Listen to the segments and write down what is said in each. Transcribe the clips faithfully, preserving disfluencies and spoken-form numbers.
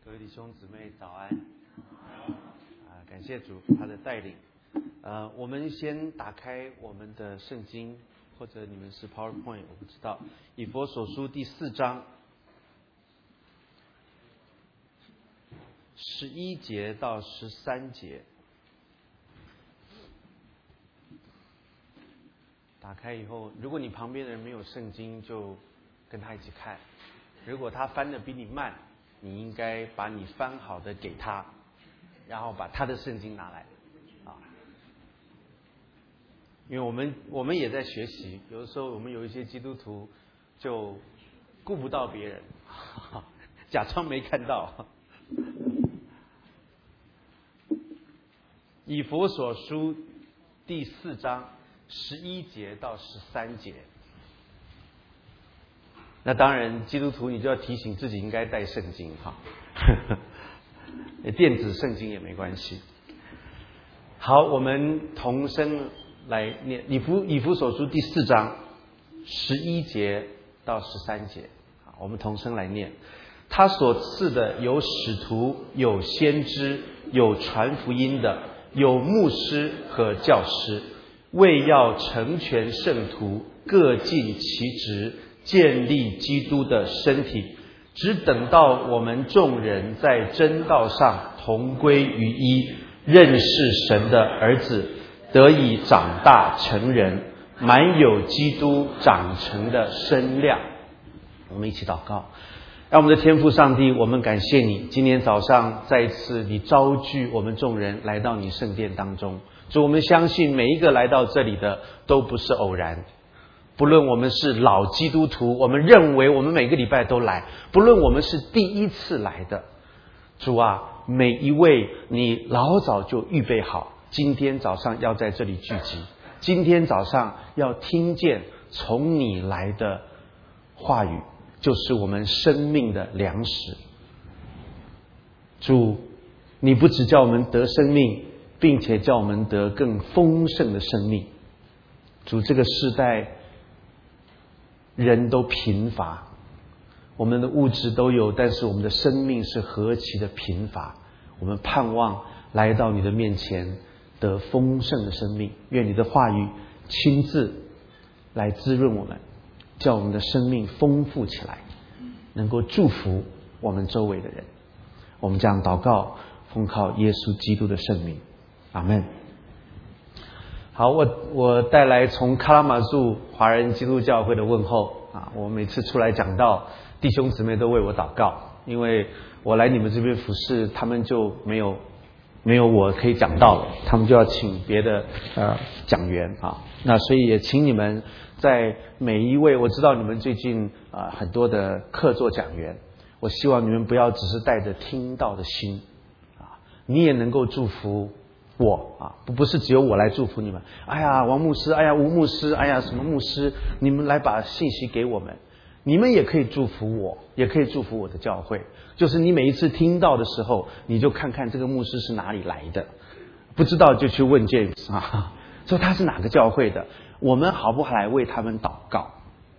各位弟兄姊妹早安！啊，感谢主他的带领。呃，我们先打开我们的圣经，或者你们是 PowerPoint， 我不知道。以弗所书第四章十一节到十三节。打开以后，如果你旁边的人没有圣经，就跟他一起看。如果他翻的比你慢，你应该把你翻好的给他，然后把他的圣经拿来啊。因为我们我们也在学习，有的时候我们有一些基督徒就顾不到别人，假装没看到。以弗所书第四章十一节到十三节。那当然，基督徒你就要提醒自己应该带圣经哈，电子圣经也没关系。好，我们同声来念以弗以弗所书第四章十一节到十三节。我们同声来念：他所赐的有使徒，有先知，有传福音的，有牧师和教师，为要成全圣徒，各尽其职，建立基督的身体，只等到我们众人在真道上同归于一，认识神的儿子，得以长大成人，满有基督长成的身量。我们一起祷告。让我们的天父上帝，我们感谢你，今天早上再一次你召聚我们众人来到你圣殿当中。主，我们相信每一个来到这里的都不是偶然，不论我们是老基督徒，我们认为我们每个礼拜都来，不论我们是第一次来的，主啊，每一位你老早就预备好，今天早上要在这里聚集，今天早上要听见从你来的话语，就是我们生命的粮食。主，你不只叫我们得生命，并且叫我们得更丰盛的生命。主，这个世代人都贫乏，我们的物质都有，但是我们的生命是何其的贫乏。我们盼望来到你的面前得丰盛的生命，愿你的话语亲自来滋润我们，叫我们的生命丰富起来，能够祝福我们周围的人。我们这样祷告，奉靠耶稣基督的圣名，阿们。好，我我带来从卡拉马祖华人基督教会的问候啊！我每次出来讲道，弟兄姊妹都为我祷告，因为我来你们这边服侍，他们就没有没有我可以讲道了，他们就要请别的呃讲员啊。那所以也请你们在每一位，我知道你们最近啊、呃、很多的客座讲员，我希望你们不要只是带着听道的心啊，你也能够祝福我啊，不不是只有我来祝福你们。哎呀，王牧师，哎呀，吴牧师，哎呀，什么牧师，你们来把信息给我们，你们也可以祝福我，也可以祝福我的教会。就是你每一次听到的时候，你就看看这个牧师是哪里来的，不知道就去问 James 啊，说他是哪个教会的，我们好不好来为他们祷告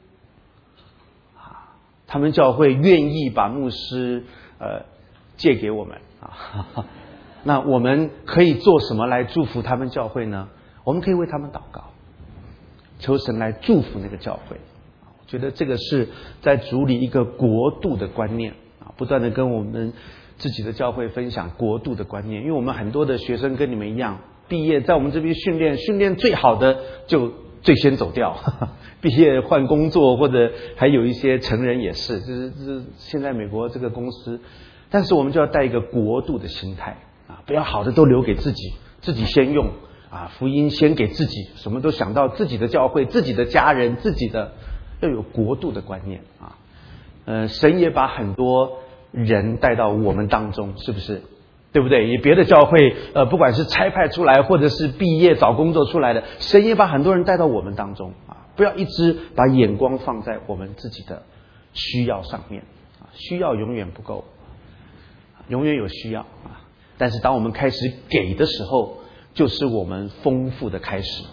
啊？他们教会愿意把牧师呃借给我们啊。那我们可以做什么来祝福他们教会呢？我们可以为他们祷告，求神来祝福那个教会。我觉得这个是在主里一个国度的观念啊，不断的跟我们自己的教会分享国度的观念。因为我们很多的学生跟你们一样，毕业在我们这边训练，训练最好的就最先走掉，呵呵毕业换工作，或者还有一些成人也是，就是就是现在美国这个公司，但是我们就要带一个国度的心态。啊，不要好的都留给自己，自己先用啊，福音先给自己，什么都想到自己的教会、自己的家人、自己的，要有国度的观念啊。呃，神也把很多人带到我们当中，是不是？对不对？也别的教会，呃，不管是差派出来，或者是毕业找工作出来的，神也把很多人带到我们当中啊。不要一直把眼光放在我们自己的需要上面啊，需要永远不够，永远有需要啊。但是当我们开始给的时候，就是我们丰富的开始。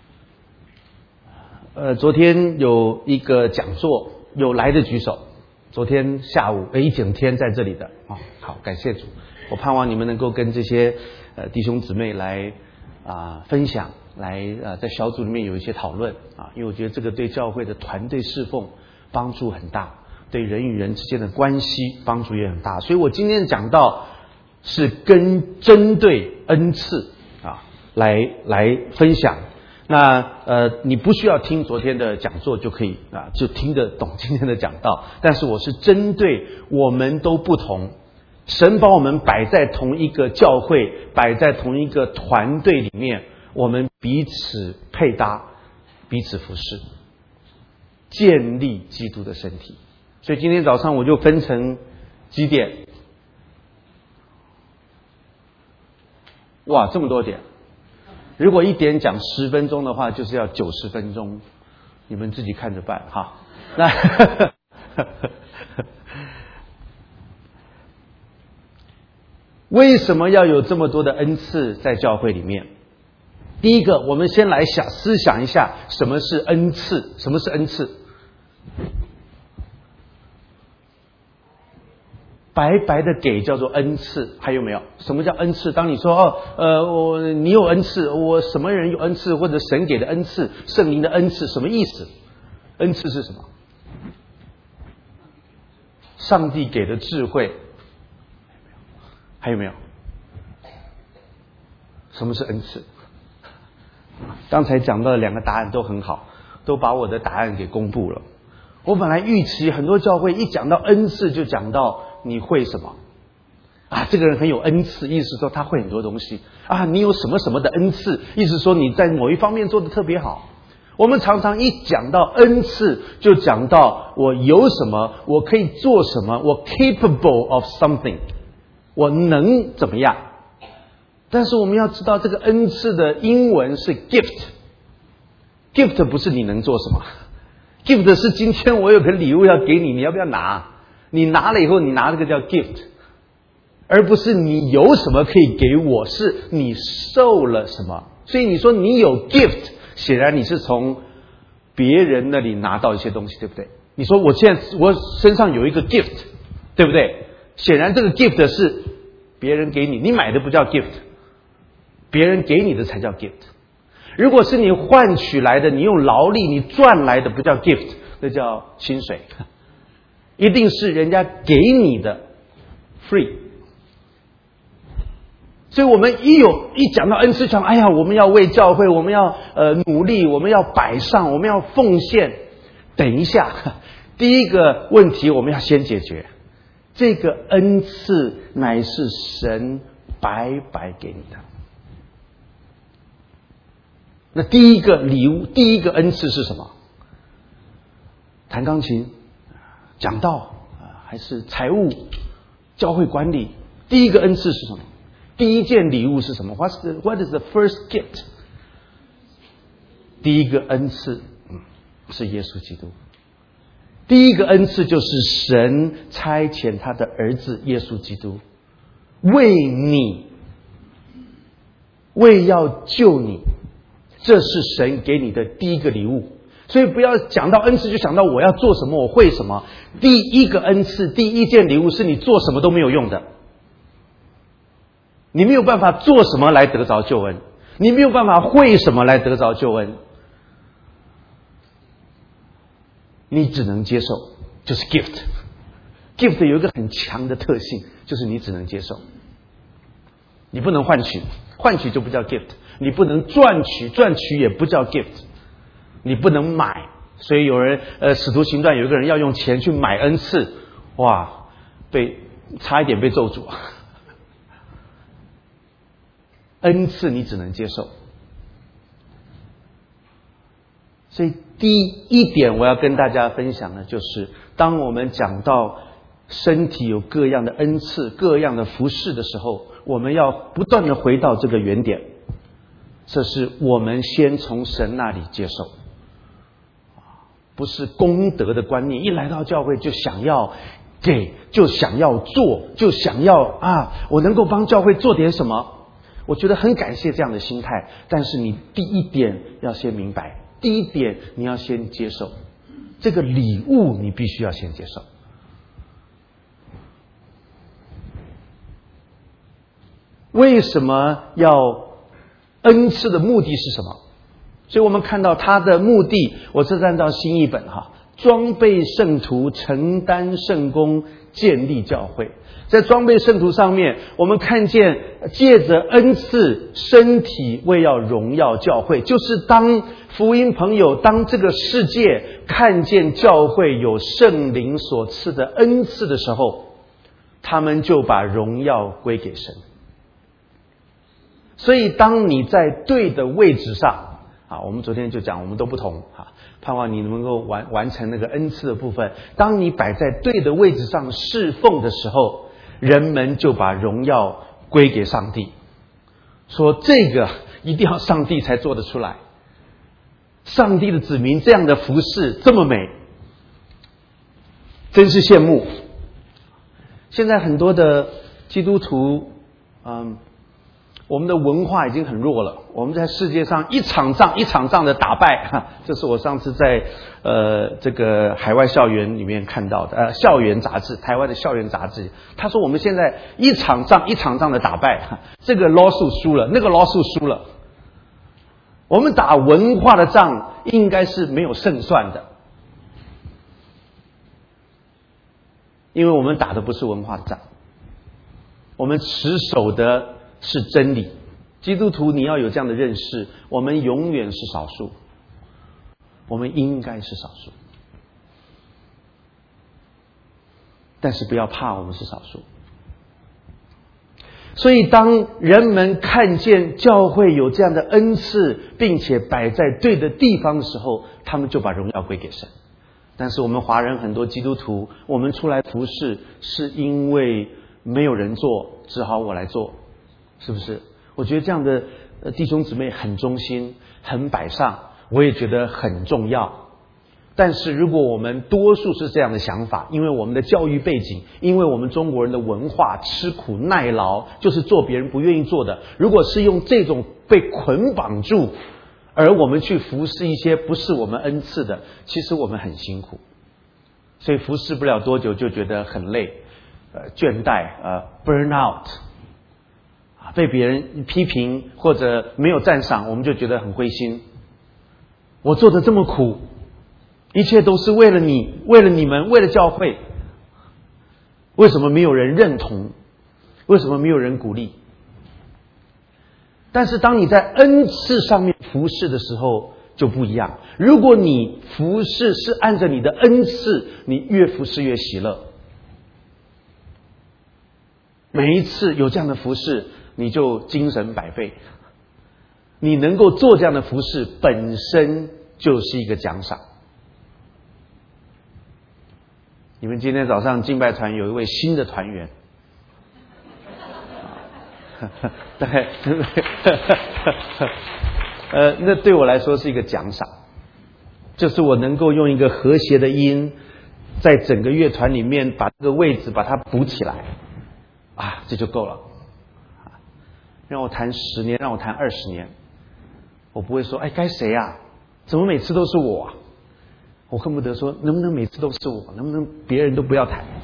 呃，昨天有一个讲座，有来的举手昨天下午一整天在这里的啊，好，感谢主。我盼望你们能够跟这些呃弟兄姊妹来啊、呃、分享，来呃在小组里面有一些讨论啊，因为我觉得这个对教会的团队侍奉帮助很大，对人与人之间的关系帮助也很大。所以我今天讲到是跟针对恩赐啊来来分享。那呃，你不需要听昨天的讲座就可以啊，就听得懂今天的讲道。但是我是针对我们都不同，神把我们摆在同一个教会，摆在同一个团队里面，我们彼此配搭，彼此服侍，建立基督的身体。所以今天早上我就分成几点。哇，这么多点！如果一点讲十分钟的话，就是要九十分钟，你们自己看着办哈。那为什么要有这么多的恩赐在教会里面？第一个，我们先来想思想一下，什么是恩赐？什么是恩赐？白白的给叫做恩赐，还有没有？什么叫恩赐？当你说哦，呃，我你有恩赐，我什么人有恩赐，或者神给的恩赐，圣灵的恩赐，什么意思？恩赐是什么？上帝给的智慧，还有没有？什么是恩赐？刚才讲到的两个答案都很好，都把我的答案给公布了。我本来预期很多教会一讲到恩赐就讲到你会什么啊，这个人很有恩赐，意思说他会很多东西啊，你有什么什么的恩赐，意思说你在某一方面做得特别好。我们常常一讲到恩赐就讲到我有什么，我可以做什么，我 capable of something， 我能怎么样。但是我们要知道这个恩赐的英文是 gift， gift 不是你能做什么， gift 是今天我有个礼物要给你，你要不要拿？你拿了以后，你拿这个叫 gift， 而不是你有什么可以给我，是你受了什么。所以你说你有 gift， 显然你是从别人那里拿到一些东西，对不对？你说我现在我身上有一个 gift， 对不对？显然这个 gift 是别人给你，你买的不叫 gift， 别人给你的才叫 gift。如果是你换取来的，你用劳力你赚来的，不叫 gift， 那叫薪水。一定是人家给你的 free。 所以我们一有一讲到恩赐讲，哎呀，我们要为教会，我们要呃努力，我们要摆上，我们要奉献。等一下，第一个问题我们要先解决，这个恩赐乃是神白白给你的。那第一个礼物，第一个恩赐是什么？弹钢琴、讲道啊，还是财务、教会管理？第一个恩赐是什么？第一件礼物是什么？ What's the, What is the first gift？ 第一个恩赐，嗯，是耶稣基督。第一个恩赐就是神差遣他的儿子耶稣基督，为你，为要救你，这是神给你的第一个礼物。所以不要讲到恩赐就想到我要做什么，我会什么。第一个恩赐，第一件礼物是你做什么都没有用的，你没有办法做什么来得着救恩，你没有办法会什么来得着救恩，你只能接受，就是 gift。 gift 有一个很强的特性，就是你只能接受，你不能换取，换取就不叫 gift， 你不能赚取，赚取也不叫 gift， 你不能买。所以有人呃，使徒行传有一个人要用钱去买恩赐，哇，被差一点被咒诅。恩赐你只能接受。所以第一点我要跟大家分享的就是，当我们讲到身体有各样的恩赐、各样的服事的时候，我们要不断的回到这个原点，这是我们先从神那里接受，不是功德的观念，一来到教会就想要给，就想要做，就想要啊，我能够帮教会做点什么。我觉得很感谢这样的心态，但是你第一点要先明白，第一点你要先接受这个礼物，你必须要先接受。 为什么要恩赐的目的是什么？所以我们看到他的目的，我是按照新译本哈，装备圣徒，承担圣工，建立教会。在装备圣徒上面，我们看见借着恩赐，身体为要荣耀教会，就是当福音朋友，当这个世界看见教会有圣灵所赐的恩赐的时候，他们就把荣耀归给神。所以当你在对的位置上啊，我们昨天就讲我们都不同啊，盼望你能够完完成那个恩赐的部分。当你摆在对的位置上侍奉的时候，人们就把荣耀归给上帝，说这个一定要上帝才做得出来。上帝的子民这样的服事这么美，真是羡慕。现在很多的基督徒，嗯，我们的文化已经很弱了。我们在世界上一场仗一场仗的打败，哈，这是我上次在呃这个海外校园里面看到的，呃校园杂志，台湾的校园杂志，他说我们现在一场仗一场仗的打败，哈，这个 lawsuit 输了，那个 lawsuit 输了。我们打文化的仗应该是没有胜算的，因为我们打的不是文化的仗，我们持守的是真理。基督徒你要有这样的认识，我们永远是少数，我们应该是少数，但是不要怕，我们是少数。所以当人们看见教会有这样的恩赐，并且摆在对的地方的时候，他们就把荣耀归给神。但是我们华人很多基督徒，我们出来服侍是因为没有人做，只好我来做，是不是？我觉得这样的弟兄姊妹很忠心，很摆上，我也觉得很重要。但是如果我们多数是这样的想法，因为我们的教育背景，因为我们中国人的文化，吃苦耐劳就是做别人不愿意做的，如果是用这种被捆绑住，而我们去服侍一些不是我们恩赐的，其实我们很辛苦，所以服侍不了多久就觉得很累，呃，倦怠，呃 burn out， 被别人批评或者没有赞赏，我们就觉得很灰心。我做得这么苦，一切都是为了你，为了你们，为了教会，为什么没有人认同？为什么没有人鼓励？但是当你在恩赐上面服侍的时候就不一样。如果你服侍是按着你的恩赐，你越服侍越喜乐。每一次有这样的服侍，你就精神百倍。你能够做这样的服侍，本身就是一个奖赏。你们今天早上敬拜团有一位新的团员，对，呃，那对我来说是一个奖赏，就是我能够用一个和谐的音，在整个乐团里面把这个位置把它补起来，啊，这就够了。让我弹十年，让我弹二十年，我不会说，哎，该谁啊？怎么每次都是我啊？我恨不得说，能不能每次都是我？能不能别人都不要谈？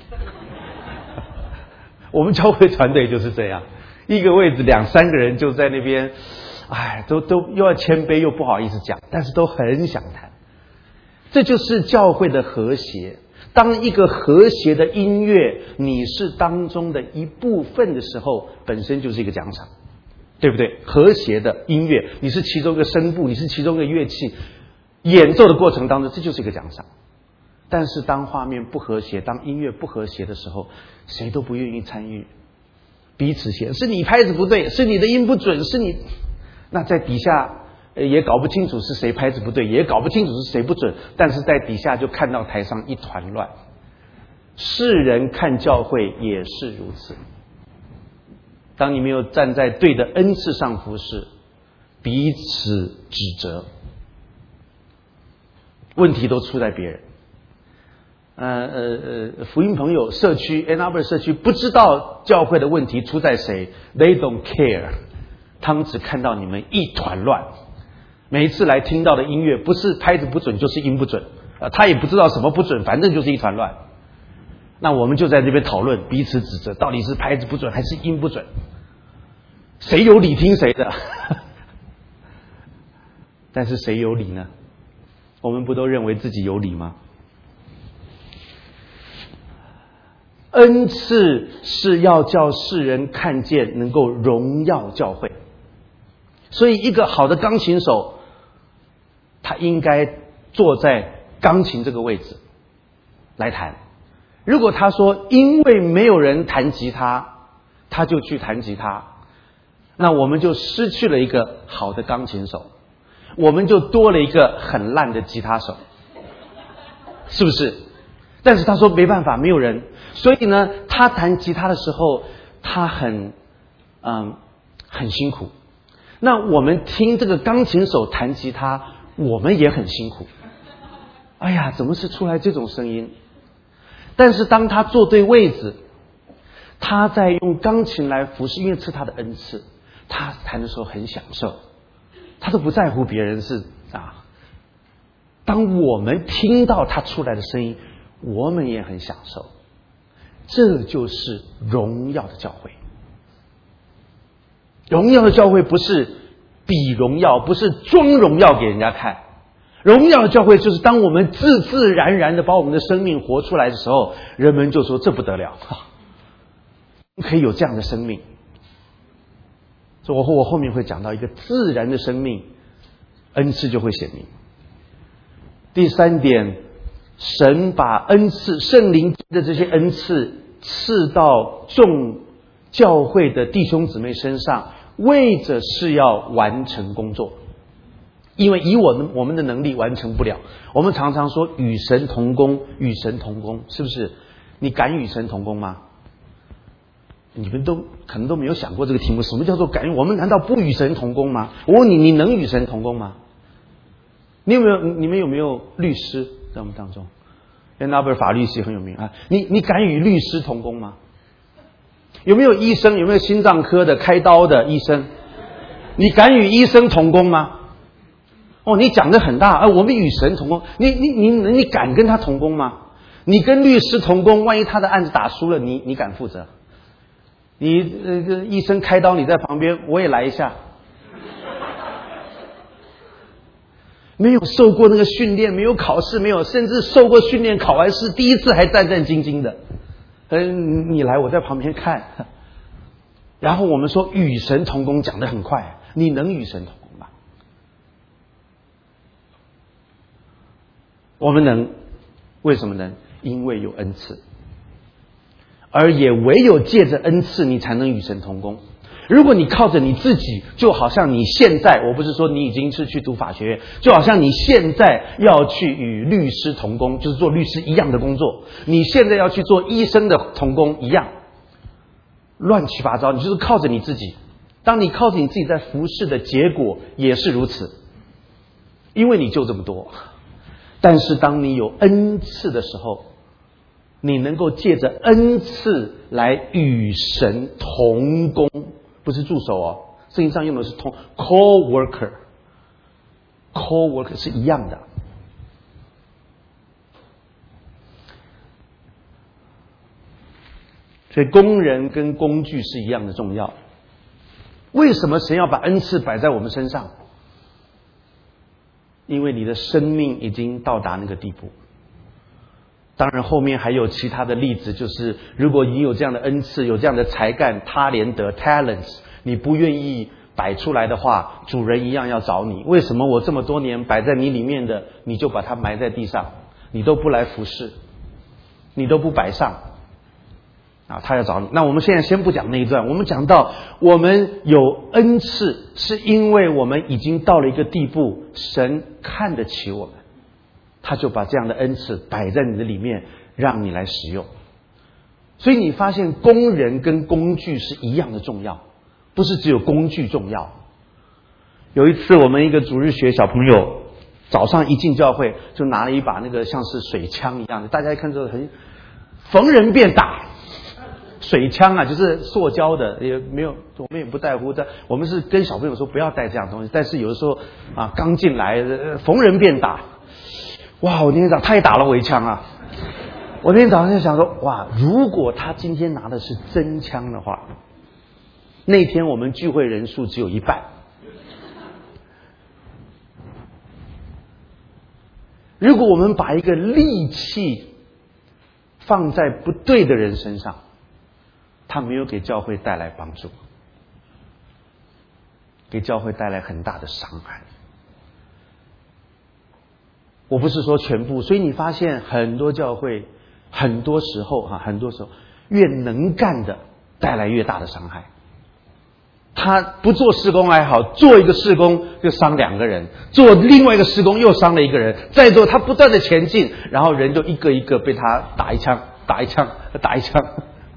我们教会团队就是这样，一个位置两三个人就在那边，哎，都都又要谦卑又不好意思讲，但是都很想谈。这就是教会的和谐。当一个和谐的音乐，你是当中的一部分的时候，本身就是一个奖赏，对不对？和谐的音乐，你是其中一个声部，你是其中一个乐器。演奏的过程当中，这就是一个奖赏。但是当画面不和谐，当音乐不和谐的时候，谁都不愿意参与，彼此嫌是你拍子不对，是你的音不准，是你，那在底下也搞不清楚是谁拍子不对，也搞不清楚是谁不准，但是在底下就看到台上一团乱。世人看教会也是如此，当你没有站在对的恩赐上服侍，彼此指责，问题都出在别人。呃呃呃，福音朋友社区 Ann Arbor 社区不知道教会的问题出在谁 ，They don't care， 他们只看到你们一团乱。每一次来听到的音乐，不是拍子不准就是音不准，呃，他也不知道什么不准，反正就是一团乱。那我们就在这边讨论，彼此指责，到底是拍子不准还是音不准？ 谁有理听谁的。但是谁有理呢？我们不都认为自己有理吗？恩赐是要叫世人看见，能够荣耀教会。所以一个好的钢琴手，他应该坐在钢琴这个位置来弹。如果他说因为没有人弹吉他，他就去弹吉他，那我们就失去了一个好的钢琴手，我们就多了一个很烂的吉他手，是不是？但是他说没办法，没有人，所以呢，他弹吉他的时候，他很嗯很辛苦。那我们听这个钢琴手弹吉他，我们也很辛苦。哎呀，怎么是出来这种声音？但是当他坐对位置，他在用钢琴来服侍，因为是他的恩赐，他弹的时候很享受，他都不在乎别人是啊。当我们听到他出来的声音，我们也很享受。这就是荣耀的教会。荣耀的教会不是比荣耀，不是装荣耀给人家看。荣耀的教会就是当我们自自然然的把我们的生命活出来的时候，人们就说这不得了，可以有这样的生命。所以我我后面会讲到一个自然的生命，恩赐就会显明。第三点，神把恩赐，圣灵的这些恩赐赐到众教会的弟兄姊妹身上，为着是要完成工作。因为以我们我们的能力完成不了。我们常常说与神同工，与神同工，是不是？你敢与神同工吗？你们都可能都没有想过这个题目，什么叫做敢？我们难道不与神同工吗？我问你，你能与神同工吗？你有没有？你们有没有律师在我们当中？安娜贝尔法律系很有名啊。你你敢与律师同工吗？有没有医生？有没有心脏科的开刀的医生？你敢与医生同工吗？哦，你讲得很大啊！我们与神同工，你你你你敢跟他同工吗？你跟律师同工，万一他的案子打输了，你你敢负责？你呃医生开刀，你在旁边，我也来一下。没有受过那个训练，没有考试，没有甚至受过训练，考完试第一次还战战兢兢的。嗯，你来，我在旁边看。然后我们说与神同工，讲得很快，你能与神同工吗？我们能，为什么能？因为有恩赐，而也唯有借着恩赐，你才能与神同工。如果你靠着你自己，就好像你现在，我不是说你已经是去读法学院，就好像你现在要去与律师同工，就是做律师一样的工作，你现在要去做医生的同工一样，乱七八糟，你就是靠着你自己。当你靠着你自己在服侍的结果也是如此，因为你就这么多。但是当你有恩赐的时候，你能够借着恩赐来与神同工，不是助手哦，圣经上用的是同 co-worker， co-worker 是一样的。所以工人跟工具是一样的重要。为什么神要把恩赐摆在我们身上？因为你的生命已经到达那个地步。当然后面还有其他的例子，就是如果你有这样的恩赐，有这样的才干，他连得 talents， 你不愿意摆出来的话，主人一样要找你。为什么我这么多年摆在你里面的，你就把它埋在地上，你都不来服侍，你都不摆上啊，他要找你。那我们现在先不讲那一段，我们讲到我们有恩赐，是因为我们已经到了一个地步，神看得起我们，他就把这样的恩赐摆在你的里面，让你来使用。所以你发现工人跟工具是一样的重要，不是只有工具重要。有一次我们一个主日学小朋友早上一进教会，就拿了一把那个像是水枪一样的，大家一看就很逢人便打。水枪啊，就是塑胶的，也没有，我们也不在乎的。我们是跟小朋友说不要带这样的东西，但是有的时候啊，刚进来逢人便打。哇！我那天早上他也打了我一枪啊！我那天早上就想说，哇，如果他今天拿的是真枪的话， 那天我们聚会人数只有一半。如果我们把一个力气放在不对的人身上，他没有给教会带来帮助，给教会带来很大的伤害。我不是说全部，所以你发现很多教会很多时候哈，很多时候越能干的带来越大的伤害。他不做事工还好，做一个事工就伤两个人，做另外一个事工又伤了一个人，再做他不断的前进，然后人就一个一个被他打一枪打一枪打一枪。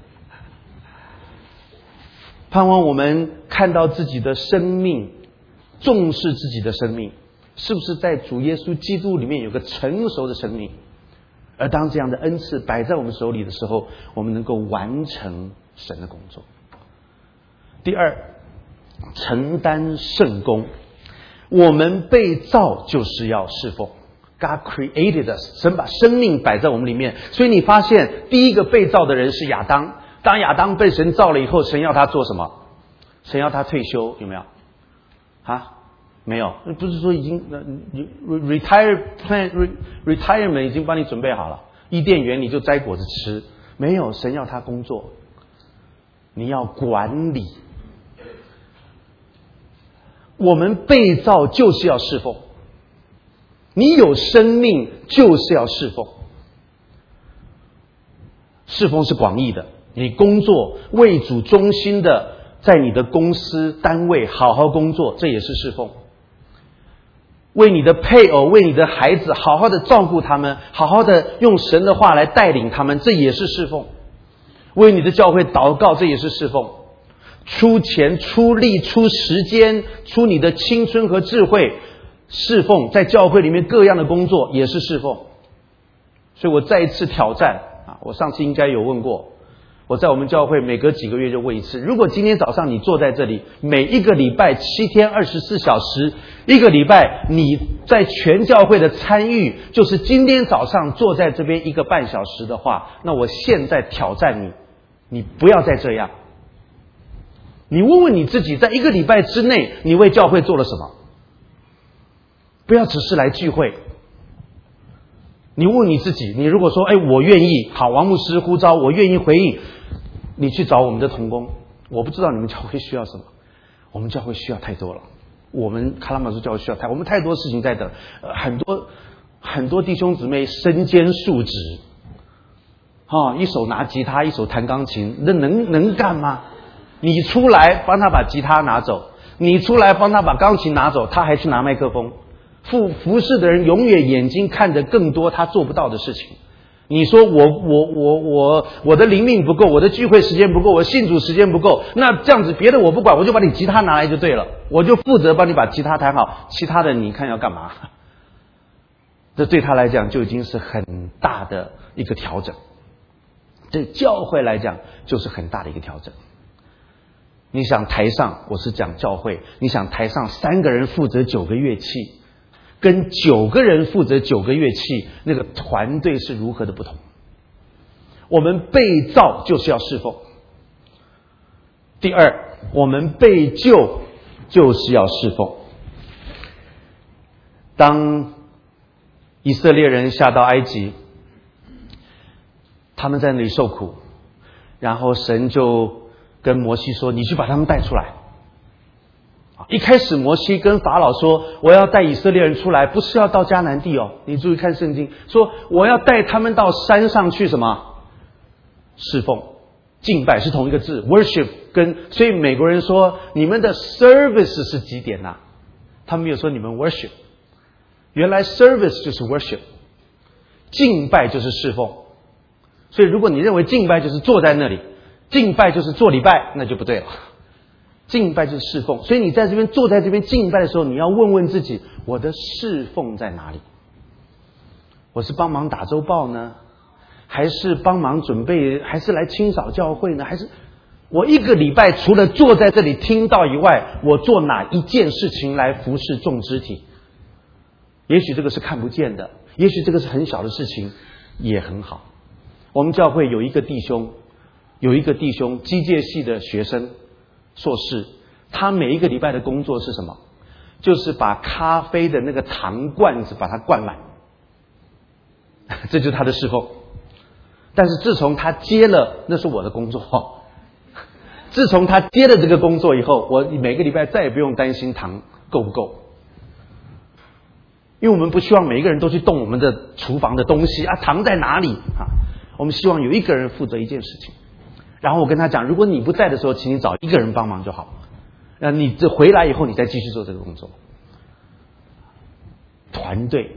盼望我们看到自己的生命，重视自己的生命，是不是在主耶稣基督里面有个成熟的生命？而当这样的恩赐摆在我们手里的时候，我们能够完成神的工作。第二，承担圣工。我们被造就是要侍奉。 God created us， 神把生命摆在我们里面，所以你发现第一个被造的人是亚当。当亚当被神造了以后，神要他做什么？神要他退休，有没有？啊，没有，不是说已经 retire plan retirement 已经帮你准备好了，伊甸园你就摘果子吃，没有，神要他工作，你要管理。我们被造就是要侍奉，你有生命就是要侍奉。侍奉是广义的，你工作为主忠心的在你的公司单位好好工作，这也是侍奉。为你的配偶为你的孩子好好的照顾他们，好好的用神的话来带领他们，这也是侍奉。为你的教会祷告，这也是侍奉。出钱出力出时间出你的青春和智慧侍奉，在教会里面各样的工作也是侍奉。所以我再一次挑战啊，我上次应该有问过，我在我们教会每隔几个月就问一次，如果今天早上你坐在这里，每一个礼拜七天二十四小时，一个礼拜你在全教会的参与就是今天早上坐在这边一个半小时的话，那我现在挑战你，你不要再这样。你问问你自己，在一个礼拜之内你为教会做了什么？不要只是来聚会。你问你自己，你如果说哎，我愿意，好，王牧师呼召我愿意回应，你去找我们的同工。我不知道你们教会需要什么，我们教会需要太多了，我们卡拉马苏教会需要太我们太多事情在等、呃、很多很多弟兄姊妹身兼数职、哦、一手拿吉他一手弹钢琴，那能能干吗？你出来帮他把吉他拿走，你出来帮他把钢琴拿走，他还去拿麦克风。服服侍的人永远眼睛看着更多他做不到的事情。你说我我我我我的灵命不够，我的聚会时间不够，我信主时间不够，那这样子别的我不管，我就把你吉他拿来就对了，我就负责帮你把吉他弹好，其他的你看要干嘛？这对他来讲就已经是很大的一个调整，对教会来讲就是很大的一个调整。你想台上，我是讲教会，你想台上三个人负责九个乐器，跟九个人负责九个乐器，那个团队是如何的不同。我们被造就是要侍奉。第二，我们被救就是要侍奉。当以色列人下到埃及，他们在那里受苦，然后神就跟摩西说，你去把他们带出来。一开始摩西跟法老说，我要带以色列人出来，不是要到迦南地哦，你注意看圣经，说我要带他们到山上去什么？侍奉敬拜，是同一个字 worship， 跟所以美国人说你们的 service 是几点啊？他们没有说你们 worship， 原来 service 就是 worship， 敬拜就是侍奉。所以如果你认为敬拜就是坐在那里，敬拜就是做礼拜，那就不对了。敬拜就是侍奉，所以你在这边坐在这边敬拜的时候，你要问问自己，我的侍奉在哪里？我是帮忙打周报呢，还是帮忙准备，还是来清扫教会呢？还是我一个礼拜除了坐在这里听到以外，我做哪一件事情来服侍众肢体？也许这个是看不见的，也许这个是很小的事情，也很好。我们教会有一个弟兄，有一个弟兄机械系的学生， 硕士，他每一个礼拜的工作是什么？就是把咖啡的那个糖罐子把它灌满，这就是他的侍奉。但是自从他接了，那是我的工作。自从他接了这个工作以后，我每个礼拜再也不用担心糖够不够，因为我们不希望每一个人都去动我们的厨房的东西啊，糖在哪里啊？我们希望有一个人负责一件事情，然后我跟他讲，如果你不在的时候，请你找一个人帮忙就好。那你这回来以后，你再继续做这个工作。团队。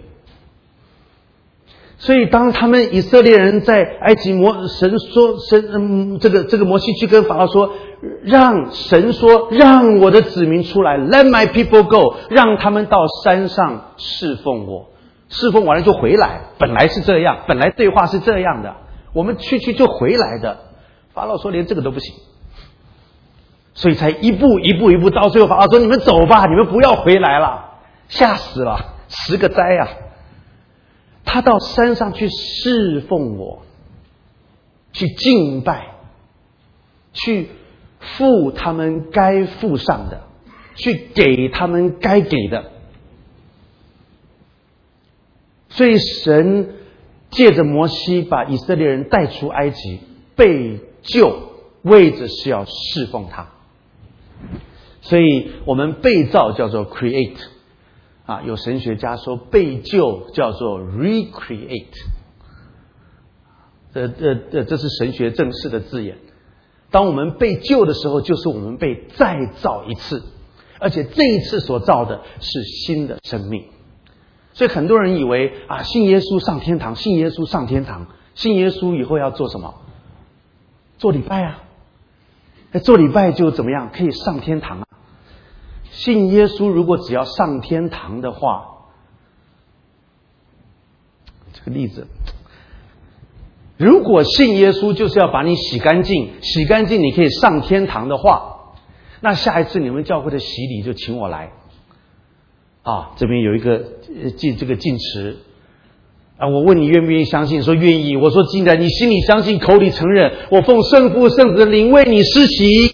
所以当他们以色列人在埃及摩神说神嗯这个这个摩西去跟法老说，让神说让我的子民出来 ，Let my people go， 让他们到山上侍奉我，侍奉完了就回来。本来是这样，本来对话是这样的，我们去去就回来的。法老说连这个都不行，所以才一步一步一步，到最后法老说你们走吧，你们不要回来了，吓死了，十个灾啊！他到山上去侍奉我，去敬拜，去付他们该付上的，去给他们该给的。所以神借着摩西把以色列人带出埃及，被救，为着是要侍奉他。所以我们被造叫做 create。啊，有神学家说被救叫做 recreate， 这这这这是神学正式的字眼。当我们被救的时候，就是我们被再造一次，而且这一次所造的是新的生命。所以很多人以为啊，信耶稣上天堂，信耶稣上天堂，信耶稣以后要做什么？做礼拜啊，做礼拜就怎么样？可以上天堂啊。信耶稣如果只要上天堂的话，这个例子，如果信耶稣就是要把你洗干净，洗干净你可以上天堂的话，那下一次你们教会的洗礼就请我来啊！这边有一个进这个进池啊，我问你愿不愿意相信？说愿意。我说既然你心里相信，口里承认，我奉圣父圣子的灵为你施洗。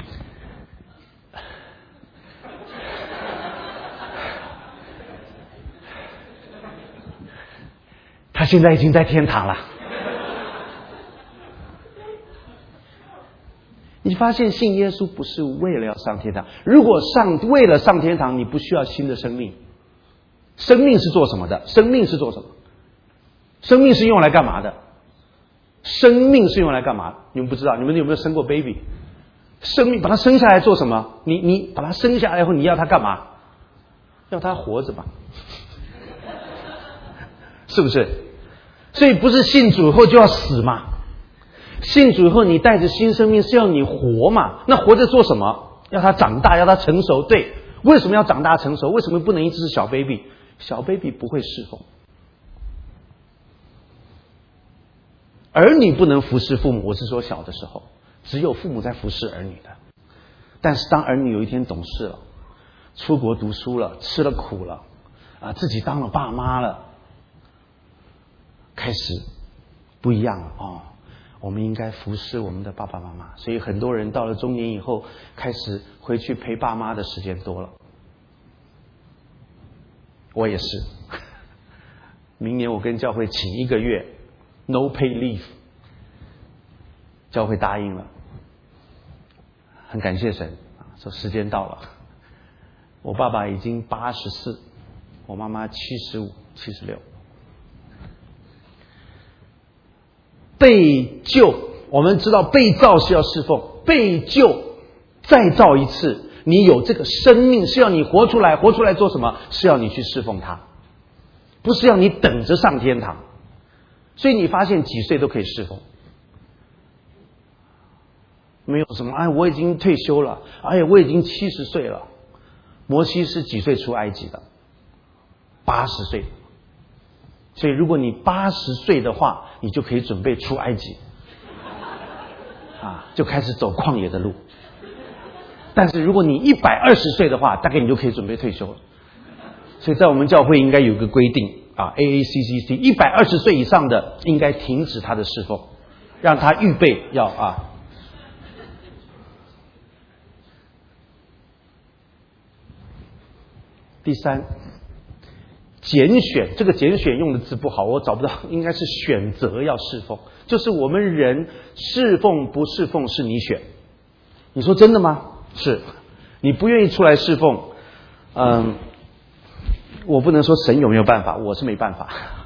他现在已经在天堂了。你发现信耶稣不是为了要上天堂，如果上为了上天堂，你不需要新的生命。生命是做什么的？生命是做什么？生命是用来干嘛的？生命是用来干嘛？你们不知道？你们有没有生过 baby？ 生命把它生下来做什么？你你把它生下来以后，你要它干嘛？要它活着吧？是不是？所以不是信主以后就要死嘛？信主以后你带着新生命是要你活嘛？那活着做什么？要他长大，要他成熟。对，为什么要长大成熟？为什么不能一直是小 baby？ 小 baby 不会侍奉，儿女不能服侍父母。我是说小的时候，只有父母在服侍儿女的。但是当儿女有一天懂事了，出国读书了，吃了苦了啊，自己当了爸妈了，开始不一样了哦，我们应该服侍我们的爸爸妈妈。所以很多人到了中年以后，开始回去陪爸妈的时间多了。我也是，明年我跟教会请一个月 no pay leave， 教会答应了，很感谢神啊，说时间到了。我爸爸已经八十四，我妈妈七十五、七十六。被救，我们知道被造是要侍奉，被救再造一次，你有这个生命是要你活出来，活出来做什么？是要你去侍奉他，不是要你等着上天堂。所以你发现几岁都可以侍奉，没有什么哎，我已经退休了，哎呀，我已经七十岁了。摩西是几岁出埃及的？八十岁。所以如果你八十岁的话，你就可以准备出埃及啊，就开始走旷野的路。但是如果你一百二十岁的话，大概你就可以准备退休了。所以在我们教会应该有个规定啊 ，A A C C C 一百二十岁以上的应该停止他的侍奉，让他预备要啊。 第三，拣选，这个拣选用的字不好，我找不到，应该是选择要侍奉。就是我们人侍奉不侍奉是你选。你说真的吗？是。你不愿意出来侍奉，嗯，我不能说神有没有办法，我是没办法。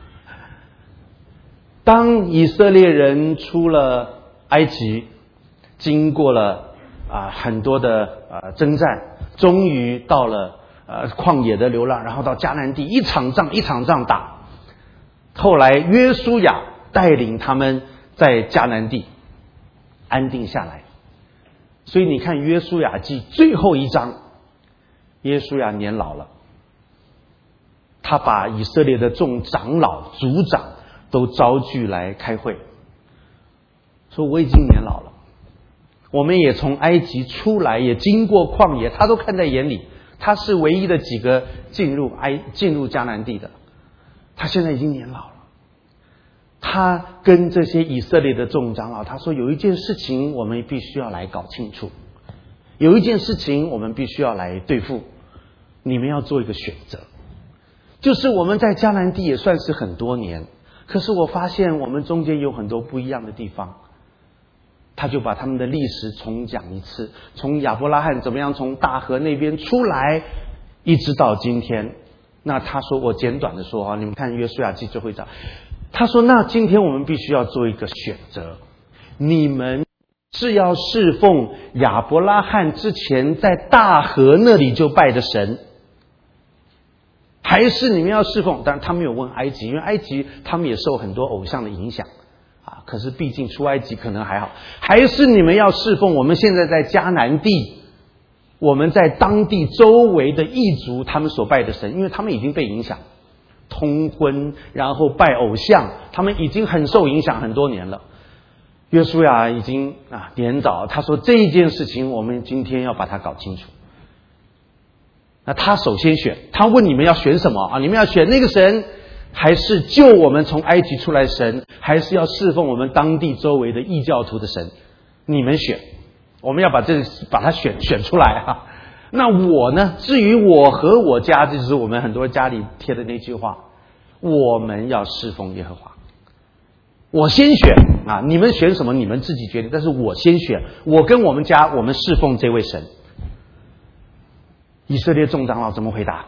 当以色列人出了埃及，经过了啊、呃、很多的呃征战，终于到了呃旷野的流浪，然后到迦南地，一场仗一场仗打。后来约书亚带领他们在迦南地安定下来。所以你看约书亚记最后一章，约书亚年老了，他把以色列的众长老族长都招聚来开会，说我已经年老了，我们也从埃及出来，也经过旷野，他都看在眼里，他是唯一的几个进入埃进入迦南地的，他现在已经年老了。他跟这些以色列的众长老，他说有一件事情我们必须要来搞清楚，有一件事情我们必须要来对付，你们要做一个选择。就是我们在迦南地也算是很多年，可是我发现我们中间有很多不一样的地方。他就把他们的历史重讲一次，从亚伯拉罕怎么样从大河那边出来，一直到今天。那他说，我简短的说啊，你们看约书亚记最后一章，他说那今天我们必须要做一个选择，你们是要侍奉亚伯拉罕之前在大河那里就拜的神，还是你们要侍奉，当然他没有问埃及，因为埃及他们也受很多偶像的影响啊，可是毕竟出埃及可能还好，还是你们要侍奉我们现在在迦南地，我们在当地周围的异族他们所拜的神，因为他们已经被影响通婚，然后拜偶像，他们已经很受影响很多年了。约书亚已经啊年早，他说这一件事情我们今天要把它搞清楚。那他首先选，他问你们要选什么啊？你们要选那个神，还是救我们从埃及出来神，还是要侍奉我们当地周围的异教徒的神？你们选，我们要把这把它选选出来啊。那我呢？至于我和我家，这就是我们很多家里贴的那句话，我们要侍奉耶和华。我先选啊，你们选什么你们自己决定，但是我先选，我跟我们家我们侍奉这位神。以色列众长老怎么回答？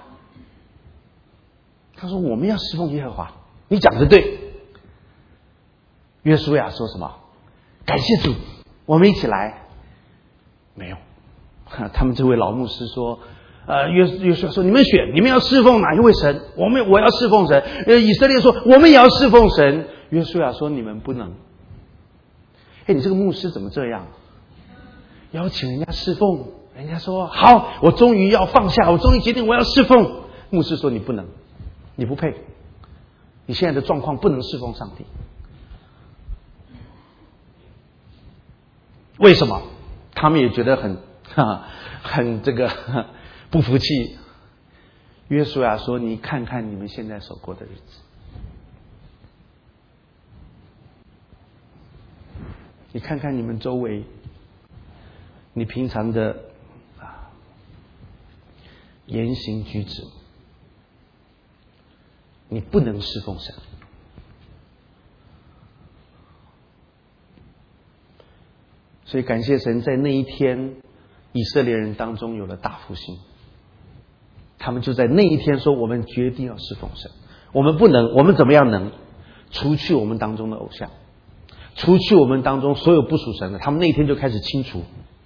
他说我们要侍奉耶和华。你讲的对。约书亚说什么？感谢主，我们一起来。没有，他们这位老牧师说，呃，约约书亚说你们选，你们要侍奉哪一位神？我们我要侍奉神。呃，以色列说我们也要侍奉神。约书亚说你们不能。哎，你这个牧师怎么这样？邀请人家侍奉，人家说好，我终于要放下，我终于决定我要侍奉。牧师说你不能，你不配，你现在的状况不能侍奉上帝。为什么？他们也觉得很哈很这个不服气。约书亚说你看看你们现在所过的日子，你看看你们周围，你平常的啊言行举止，你不能侍奉神。所以感谢神，在那一天以色列人当中有了大复兴，他们就在那一天说我们决定要侍奉神，我们不能，我们怎么样能除去我们当中的偶像，除去我们当中所有不属神的，他们那一天就开始清除。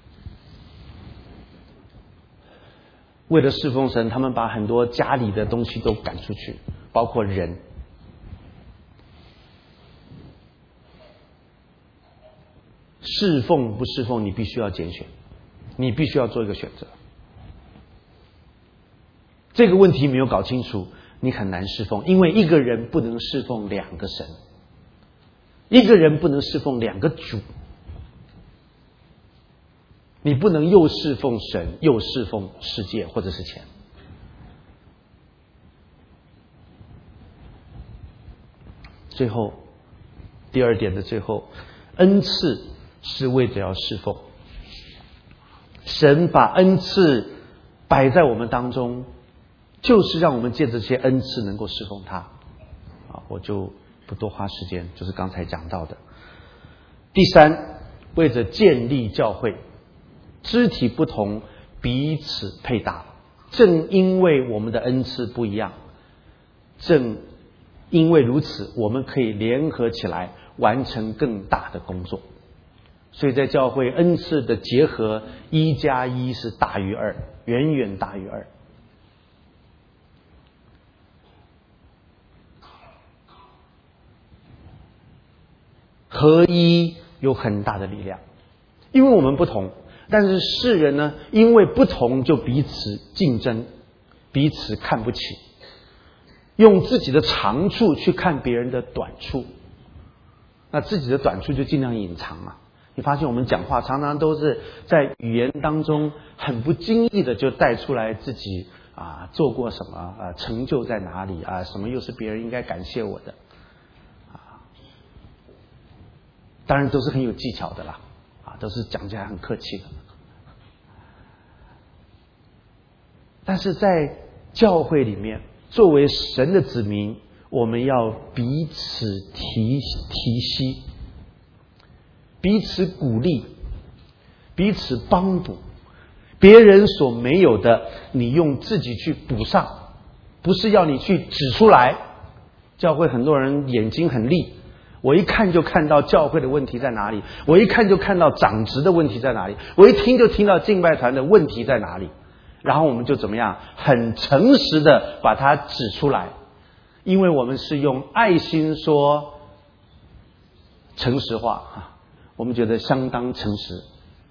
为了侍奉神，他们把很多家里的东西都赶出去，包括人。侍奉不侍奉，你必须要拣选，你必须要做一个选择。这个问题没有搞清楚，你很难侍奉，因为一个人不能侍奉两个神，一个人不能侍奉两个主，你不能又侍奉神又侍奉世界或者是钱。最后第二点的最后，恩赐是为着要侍奉。神把恩赐摆在我们当中， 就是让我们借着这些恩赐能够侍奉他。啊，我就不多花时间，就是刚才讲到的。第三，为着建立教会，肢体不同，彼此配搭。正因为我们的恩赐不一样，正因为如此，我们可以联合起来完成更大的工作。所以在教会恩赐的结合，一加一是大于二，远远大于二。合一有很大的力量，因为我们不同，但是世人呢，因为不同就彼此竞争，彼此看不起，用自己的长处去看别人的短处，那自己的短处就尽量隐藏嘛。你发现我们讲话常常都是在语言当中很不经意的就带出来自己啊做过什么啊，成就在哪里啊，什么又是别人应该感谢我的啊，当然都是很有技巧的啦啊，都是讲起来很客气的。但是在教会里面，作为神的子民，我们要彼此提提携，彼此鼓励，彼此帮补，别人所没有的，你用自己去补上，不是要你去指出来。教会很多人眼睛很利，我一看就看到教会的问题在哪里，我一看就看到长职的问题在哪里，我一听就听到敬拜团的问题在哪里，然后我们就怎么样，很诚实的把它指出来，因为我们是用爱心说诚实话，我们觉得相当诚实。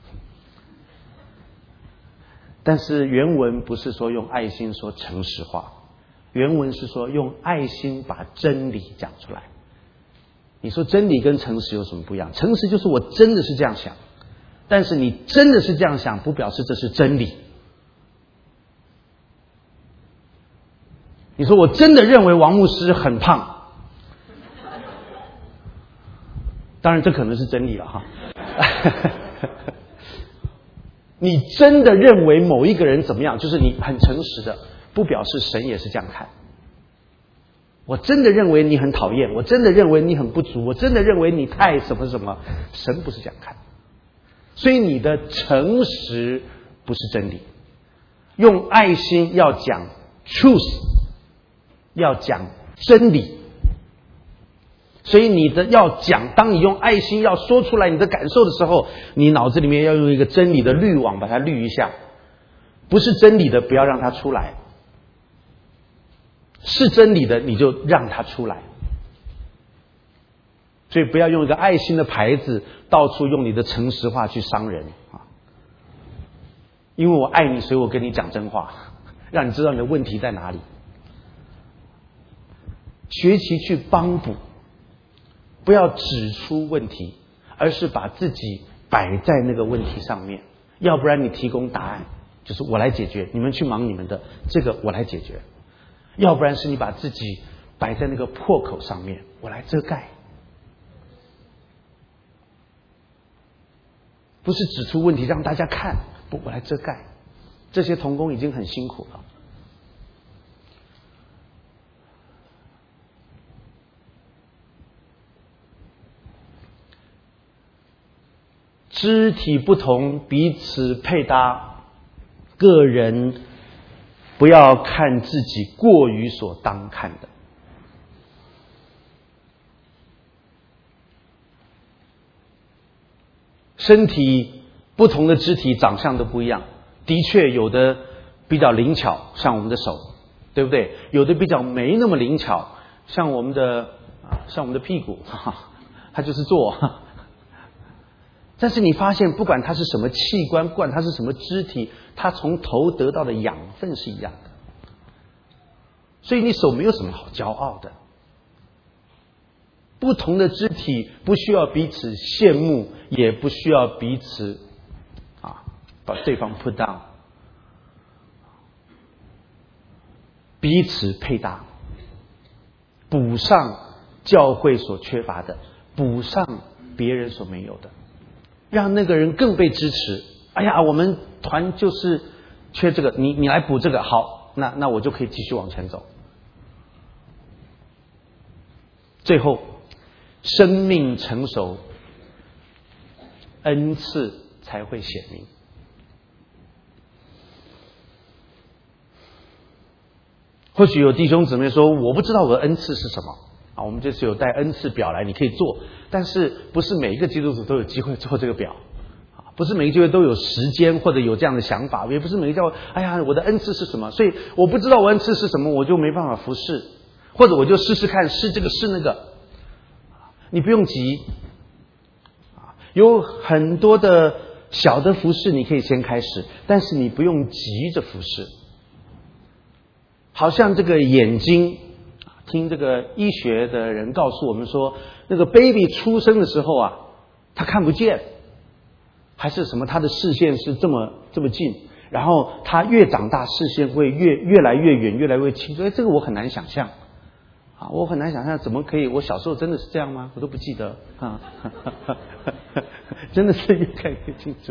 但是原文不是说用爱心说诚实话，原文是说用爱心把真理讲出来。你说真理跟诚实有什么不一样？诚实就是我真的是这样想，但是你真的是这样想，不表示这是真理。你说我真的认为王牧师很胖，当然这可能是真理了哈。你真的认为某一个人怎么样，就是你很诚实的，不表示神也是这样看。我真的认为你很讨厌，我真的认为你很不足，我真的认为你太什么什么，神不是这样看。所以你的诚实不是真理，用爱心要讲 truth， 要讲真理。所以你的要讲，当你用爱心要说出来你的感受的时候，你脑子里面要用一个真理的滤网把它滤一下，不是真理的不要让它出来，是真理的你就让它出来。所以不要用一个爱心的牌子到处用你的诚实话去伤人啊！因为我爱你，所以我跟你讲真话，让你知道你的问题在哪里。学习去帮补，不要指出问题，而是把自己摆在那个问题上面。要不然你提供答案，就是我来解决，你们去忙你们的，这个我来解决。要不然是你把自己摆在那个破口上面，我来遮盖。不是指出问题让大家看，不，我来遮盖。这些同工已经很辛苦了。肢体不同，彼此配搭，个人不要看自己过于所当看的。身体不同的肢体长相都不一样，的确有的比较灵巧，像我们的手，对不对？有的比较没那么灵巧，像我们的像我们的屁股，它就是坐。但是你发现，不管它是什么器官，不管它是什么肢体，它从头得到的养分是一样的。所以你手没有什么好骄傲的。不同的肢体不需要彼此羡慕，也不需要彼此啊把对方 put down， 彼此配搭，补上教会所缺乏的，补上别人所没有的，让那个人更被支持。哎呀，我们团就是缺这个，你你来补这个，好， 好，那那我就可以继续往前走。最后，生命成熟，恩赐才会显明。或许有弟兄姊妹说，我不知道我的恩赐是什么啊。我们这次有带恩赐表来，你可以做，但是不是每一个基督徒都有机会做这个表啊？不是每一个基督徒都有时间或者有这样的想法，也不是每一个叫哎呀，我的恩赐是什么？所以我不知道我恩赐是什么，我就没办法服侍，或者我就试试看，试这个试那个。你不用急啊，有很多的小的服侍你可以先开始，但是你不用急着服侍。好像这个眼睛，听这个医学的人告诉我们说，那个 baby 出生的时候啊，他看不见，还是什么，他的视线是这么这么近，然后他越长大，视线会越越来越远，越来越清楚。哎，这个我很难想象啊，我很难想象怎么可以？我小时候真的是这样吗？我都不记得啊，真的是越看越清楚。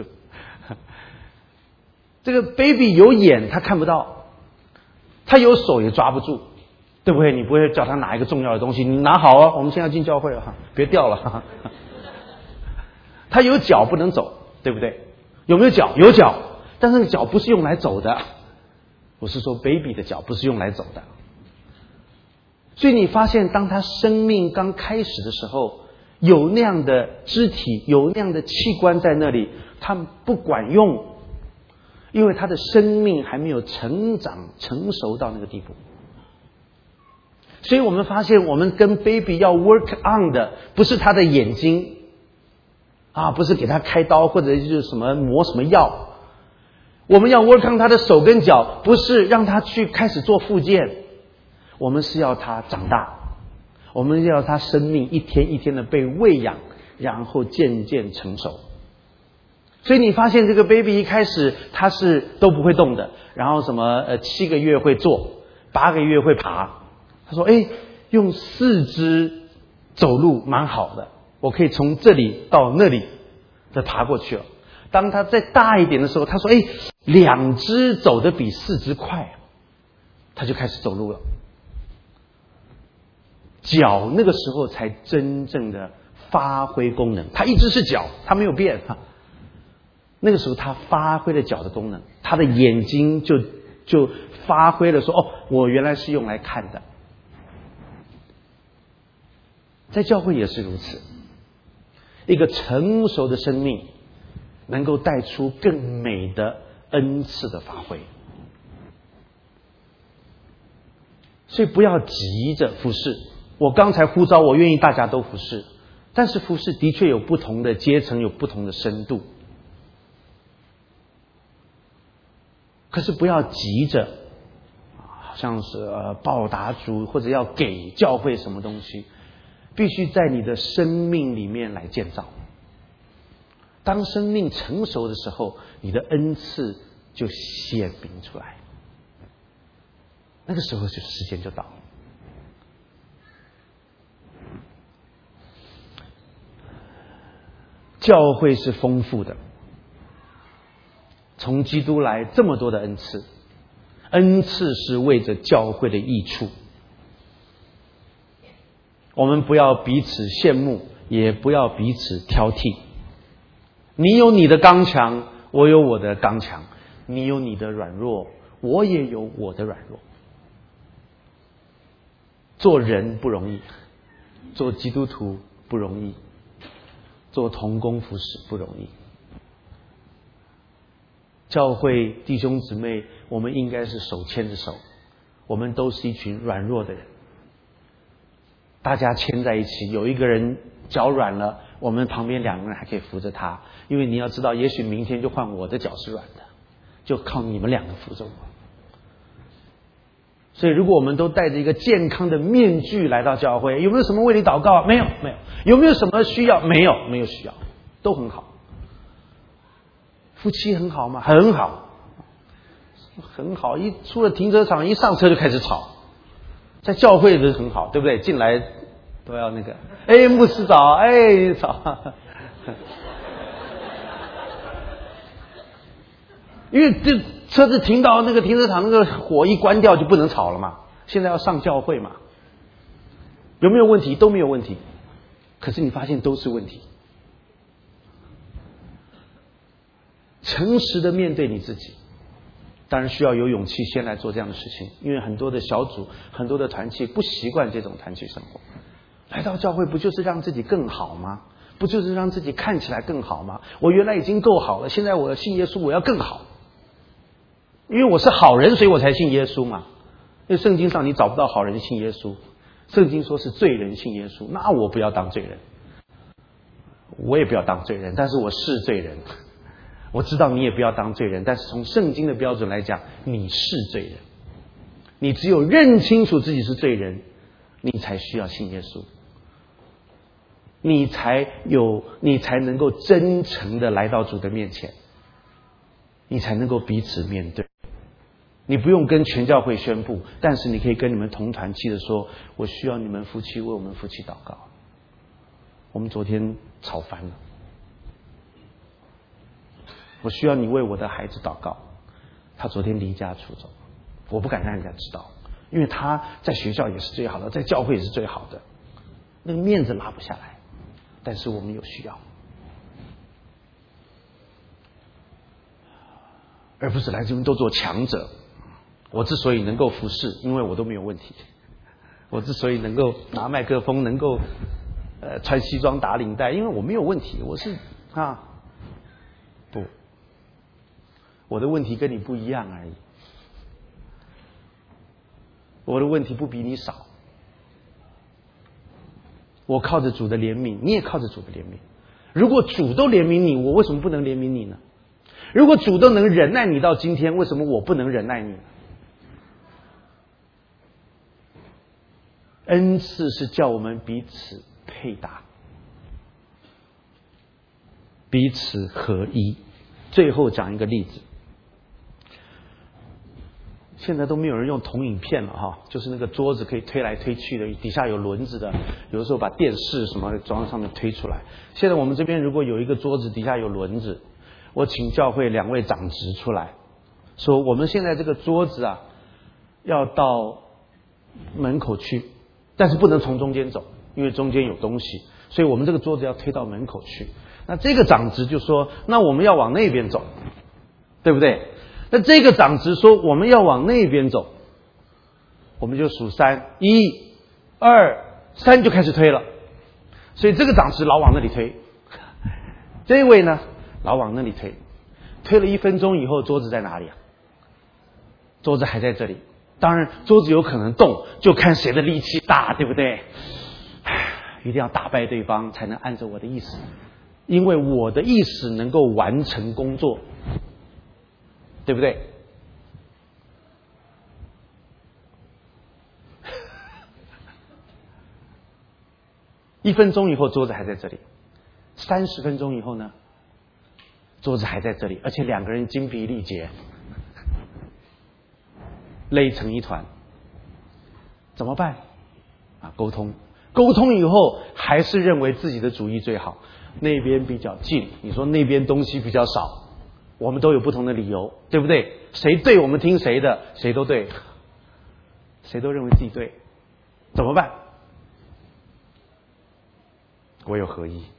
这个 baby 有眼，他看不到。他有手也抓不住，对不对？你不会叫他拿一个重要的东西，你拿好啊，我们现在进教会了哈，别掉了哈。他有脚不能走，对不对？有没有脚？有脚，但是脚不是用来走的。我是说 baby 的脚不是用来走的。所以你发现，当他生命刚开始的时候，有那样的肢体，有那样的器官在那里，他不管用。因为他的生命还没有成长成熟到那个地步，所以我们发现我们跟 baby 要 work on 的不是他的眼睛啊，不是给他开刀或者就是什么磨什么药，我们要 work on 他的手跟脚，不是让他去开始做复健，我们是要他长大，我们要他生命一天一天的被喂养，然后渐渐成熟。所以你发现这个 baby 一开始他是都不会动的，然后什么呃七个月会坐，八个月会爬。他说：“哎，用四肢走路蛮好的，我可以从这里到那里再爬过去了。”当他再大一点的时候，他说：“哎，两只走得比四只快。”他就开始走路了。脚那个时候才真正的发挥功能，他一直是脚，他没有变哈。那个时候他发挥了脚的功能，他的眼睛就就发挥了说，哦，我原来是用来看的。在教会也是如此，一个成熟的生命能够带出更美的恩赐的发挥。所以不要急着服侍。我刚才呼召，我愿意大家都服侍，但是服侍的确有不同的阶层，有不同的深度。可是不要急着，好像是呃报答主或者要给教会什么东西，必须在你的生命里面来建造。当生命成熟的时候，你的恩赐就显明出来，那个时候就时间就到了。教会是丰富的。从基督来这么多的恩赐，恩赐是为着教会的益处。我们不要彼此羡慕，也不要彼此挑剔。你有你的刚强，我有我的刚强；你有你的软弱，我也有我的软弱。做人不容易，做基督徒不容易，做同工服侍不容易。教会弟兄姊妹，我们应该是手牵着手，我们都是一群软弱的人，大家牵在一起，有一个人脚软了，我们旁边两个人还可以扶着他，因为你要知道，也许明天就换我的脚是软的，就靠你们两个扶着我。所以如果我们都带着一个健康的面具来到教会，有没有什么为你祷告？没有，没有。有没有什么需要？没有，没有需要，都很好。夫妻很好吗？很好，很好。一出了停车场，一上车就开始吵。在教会的很好，对不对？进来都要那个，哎，牧师早，哎，早。因为这车子停到那个停车场，那个火一关掉就不能吵了嘛。现在要上教会嘛，有没有问题？都没有问题。可是你发现都是问题。诚实的面对你自己，当然需要有勇气先来做这样的事情，因为很多的小组、很多的团契不习惯这种团契生活。来到教会不就是让自己更好吗？不就是让自己看起来更好吗？我原来已经够好了，现在我信耶稣，我要更好。因为我是好人，所以我才信耶稣嘛。因为圣经上你找不到好人信耶稣，圣经说是罪人信耶稣，那我不要当罪人，我也不要当罪人，但是我是罪人。我知道你也不要当罪人，但是从圣经的标准来讲，你是罪人。你只有认清楚自己是罪人，你才需要信耶稣，你才有，你才能够真诚的来到主的面前，你才能够彼此面对。你不用跟全教会宣布，但是你可以跟你们同团契的说，我需要你们夫妻为我们夫妻祷告。我们昨天吵翻了，我需要你为我的孩子祷告，他昨天离家出走，我不敢让人家知道，因为他在学校也是最好的，在教会也是最好的，那个面子拉不下来，但是我们有需要，而不是来这边都做强者。我之所以能够服侍，因为我都没有问题。我之所以能够拿麦克风，能够呃穿西装打领带，因为我没有问题。我是啊，不，我的问题跟你不一样而已。我的问题不比你少。我靠着主的怜悯，你也靠着主的怜悯。如果主都怜悯你，我为什么不能怜悯你呢？如果主都能忍耐你到今天，为什么我不能忍耐你呢？恩赐是叫我们彼此配搭，彼此合一。最后讲一个例子，现在都没有人用投影片了哈，就是那个桌子可以推来推去的，底下有轮子的，有的时候把电视什么装在上面推出来。现在我们这边如果有一个桌子底下有轮子，我请教会两位长执出来说，我们现在这个桌子啊要到门口去，但是不能从中间走，因为中间有东西，所以我们这个桌子要推到门口去。那这个长执就说，那我们要往那边走，对不对？那这个长执说我们要往那边走，我们就数三，一、二、三就开始推了。所以这个长执老往那里推，这位呢老往那里推，推了一分钟以后，桌子在哪里啊？桌子还在这里。当然桌子有可能动，就看谁的力气大，对不对？一定要打败对方才能按着我的意思，因为我的意思能够完成工作，对不对？一分钟以后桌子还在这里，三十分钟以后呢，桌子还在这里，而且两个人精疲力竭，累成一团，怎么办啊？沟通，沟通以后还是认为自己的主意最好，那边比较近，你说那边东西比较少，我们都有不同的理由，对不对？谁对我们听谁的，谁都对，谁都认为自己对，怎么办？唯有合一。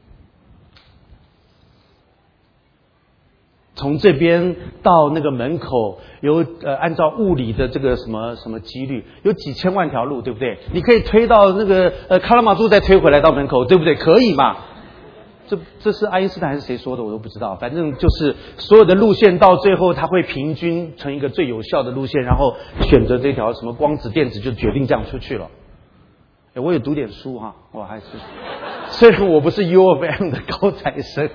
从这边到那个门口有呃，按照物理的这个什么什么几率，有几千万条路，对不对？你可以推到那个呃卡拉马杜，再推回来到门口，对不对？可以嘛？这这是爱因斯坦还是谁说的，我都不知道。反正就是所有的路线到最后，它会平均成一个最有效的路线，然后选择这条什么光子电子，就决定这样出去了。哎，我有读点书哈，我还是虽然我不是 U of M 的高材生。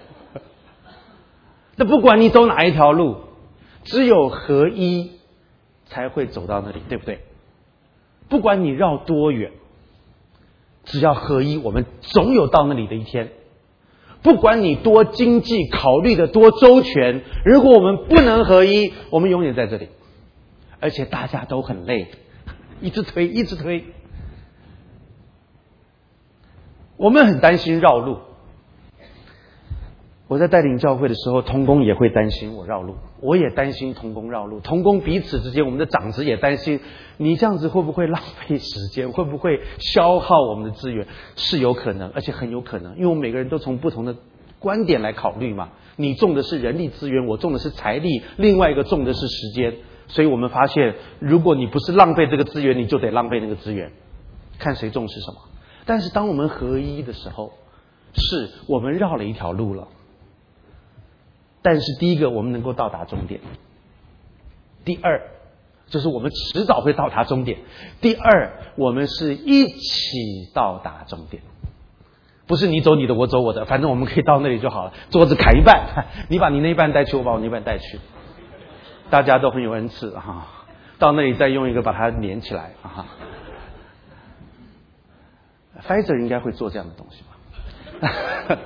那不管你走哪一条路，只有合一才会走到那里，对不对？不管你绕多远，只要合一，我们总有到那里的一天。不管你多经济考虑的多周全，如果我们不能合一，我们永远在这里，而且大家都很累，一直推一直推，我们很担心绕路。 我在带领教会的时候，同工也会担心我绕路，我也担心同工绕路，同工彼此之间，我们的长子也担心你这样子会不会浪费时间，会不会消耗我们的资源？是有可能，而且很有可能，因为我们每个人都从不同的观点来考虑嘛。你种的是人力资源，我种的是财力，另外一个种的是时间，所以我们发现，如果你不是浪费这个资源，你就得浪费那个资源，看谁重视什么。但是当我们合一的时候，是我们绕了一条路了。但是第一个，我们能够到达终点；第二，就是我们迟早会到达终点；第二，我们是一起到达终点，不是你走你的，我走我的，反正我们可以到那里就好了。桌子砍一半，你把你那一半带去，我把我那一半带去，大家都很有恩赐哈。到那里再用一个把它连起来啊。Pfizer 应该会做这样的东西吧？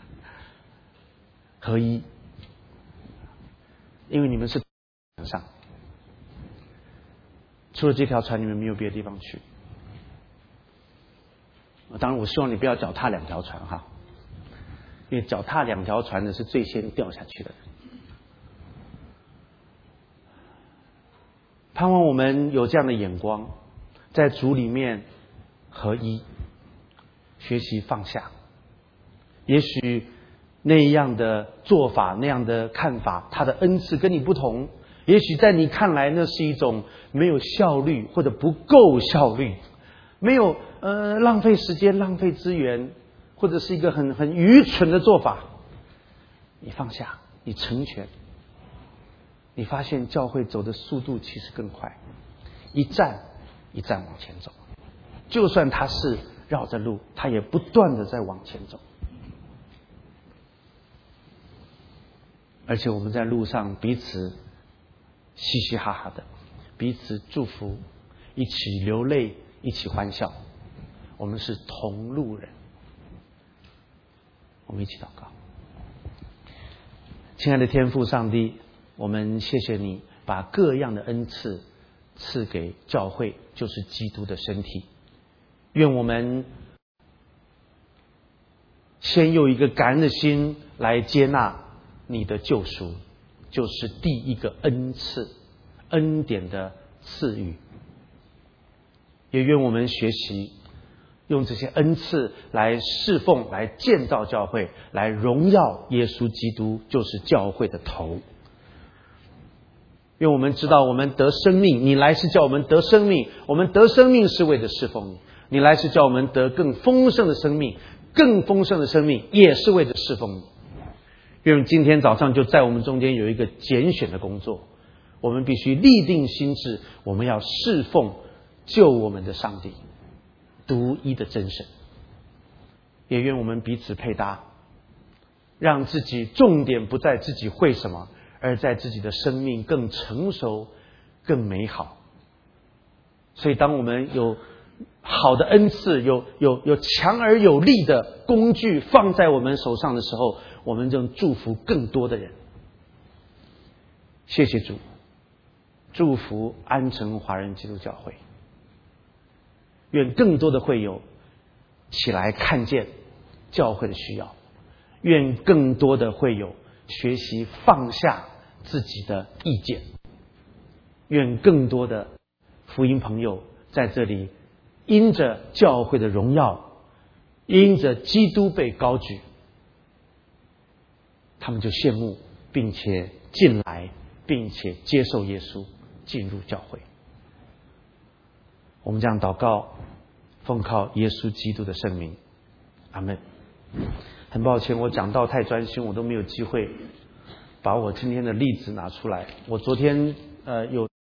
合一。因为你们是船上，除了这条船，你们没有别的地方去。当然，我希望你不要脚踏两条船哈，因为脚踏两条船的是最先掉下去的人。盼望我们有这样的眼光，在主里面合一，学习放下。也许那样的做法，那样的看法，他的恩赐跟你不同。也许在你看来，那是一种没有效率或者不够效率，没有呃浪费时间、浪费资源，或者是一个很很愚蠢的做法。你放下，你成全，你发现教会走的速度其实更快，一站一站往前走。就算他是绕着路，他也不断的在往前走。而且我们在路上彼此嘻嘻哈哈的，彼此祝福，一起流泪，一起欢笑。我们是同路人。我们一起祷告。亲爱的天父上帝，我们谢谢你把各样的恩赐赐给教会，就是基督的身体。愿我们先有一个感恩的心来接纳你的救赎，就是第一个恩赐，恩典的赐予。也愿我们学习用这些恩赐来侍奉，来建造教会，来荣耀耶稣基督，就是教会的头。愿我们知道我们得生命，你来是叫我们得生命，我们得生命是为了侍奉你。你来是叫我们得更丰盛的生命，更丰盛的生命也是为了侍奉你。愿今天早上就在我们中间有一个拣选的工作，我们必须立定心志，我们要侍奉救我们的上帝，独一的真神。也愿我们彼此配搭，让自己重点不在自己会什么，而在自己的生命更成熟、更美好。所以当我们有好的恩赐，有有有强而有力的工具放在我们手上的时候，我们就祝福更多的人。谢谢主，祝福安城华人基督教会。愿更多的会友起来看见教会的需要，愿更多的会友学习放下自己的意见，愿更多的福音朋友在这里因着教会的荣耀，因着基督被高举，他们就羡慕并且进来，并且接受耶稣进入教会。我们这样祷告，奉靠耶稣基督的圣名，阿们。很抱歉，我讲道太专心，我都没有机会把我今天的例子拿出来。我昨天呃有